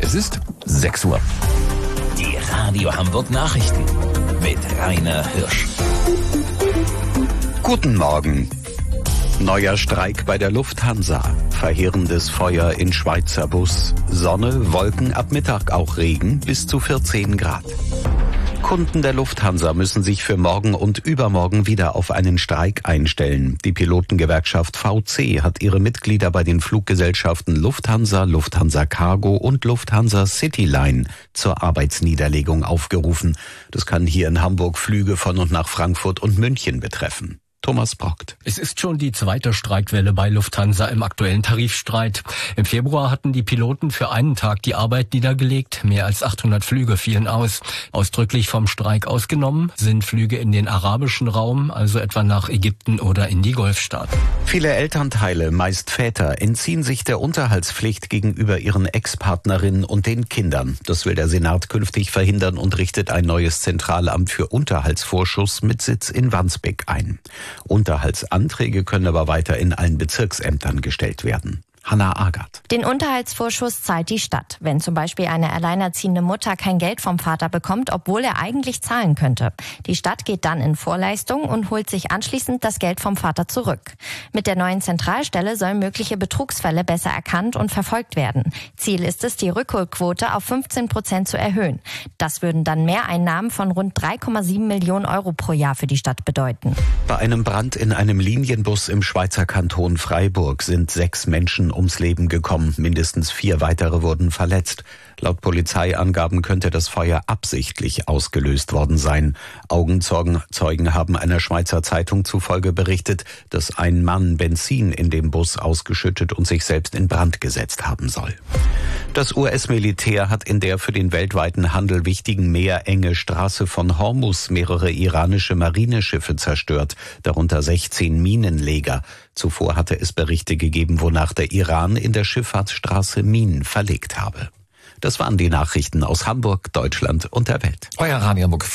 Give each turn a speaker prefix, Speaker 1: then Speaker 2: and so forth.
Speaker 1: Es ist 6 Uhr.
Speaker 2: Die Radio Hamburg Nachrichten mit Rainer Hirsch.
Speaker 3: Guten Morgen. Neuer Streik bei der Lufthansa. Verheerendes Feuer in Schweizer Bus. Sonne, Wolken, ab Mittag auch Regen, bis zu 14 Grad. Kunden der Lufthansa müssen sich für morgen und übermorgen wieder auf einen Streik einstellen. Die Pilotengewerkschaft VC hat ihre Mitglieder bei den Fluggesellschaften Lufthansa, Lufthansa Cargo und Lufthansa Cityline zur Arbeitsniederlegung aufgerufen. Das kann hier in Hamburg Flüge von und nach Frankfurt und München betreffen. Thomas Brockt.
Speaker 4: Es ist schon die zweite Streikwelle bei Lufthansa im aktuellen Tarifstreit. Im Februar hatten die Piloten für einen Tag die Arbeit niedergelegt. Mehr als 800 Flüge fielen aus. Ausdrücklich vom Streik ausgenommen sind Flüge in den arabischen Raum, also etwa nach Ägypten oder in die Golfstaaten.
Speaker 3: Viele Elternteile, meist Väter, entziehen sich der Unterhaltspflicht gegenüber ihren Ex-Partnerinnen und den Kindern. Das will der Senat künftig verhindern und richtet ein neues Zentralamt für Unterhaltsvorschuss mit Sitz in Wandsbek ein. Unterhaltsanträge können aber weiter in allen Bezirksämtern gestellt werden. Hanna Agert.
Speaker 5: Den Unterhaltsvorschuss zahlt die Stadt. Wenn zum Beispiel eine alleinerziehende Mutter kein Geld vom Vater bekommt, obwohl er eigentlich zahlen könnte. Die Stadt geht dann in Vorleistung und holt sich anschließend das Geld vom Vater zurück. Mit der neuen Zentralstelle sollen mögliche Betrugsfälle besser erkannt und verfolgt werden. Ziel ist es, die Rückholquote auf 15% zu erhöhen. Das würden dann Mehreinnahmen von rund 3,7 Millionen Euro pro Jahr für die Stadt bedeuten.
Speaker 3: Bei einem Brand in einem Linienbus im Schweizer Kanton Freiburg sind 6 Menschen ums Leben gekommen. Mindestens 4 weitere wurden verletzt. Laut Polizeiangaben könnte das Feuer absichtlich ausgelöst worden sein. Augenzeugen haben einer Schweizer Zeitung zufolge berichtet, dass ein Mann Benzin in dem Bus ausgeschüttet und sich selbst in Brand gesetzt haben soll. Das US-Militär hat in der für den weltweiten Handel wichtigen meerenge Straße von Hormuz mehrere iranische Marineschiffe zerstört, darunter 16 Minenleger. Zuvor hatte es Berichte gegeben, wonach der Iran in der Schifffahrtsstraße Minen verlegt habe. Das waren die Nachrichten aus Hamburg, Deutschland und der Welt.
Speaker 1: Euer Radio Hamburg.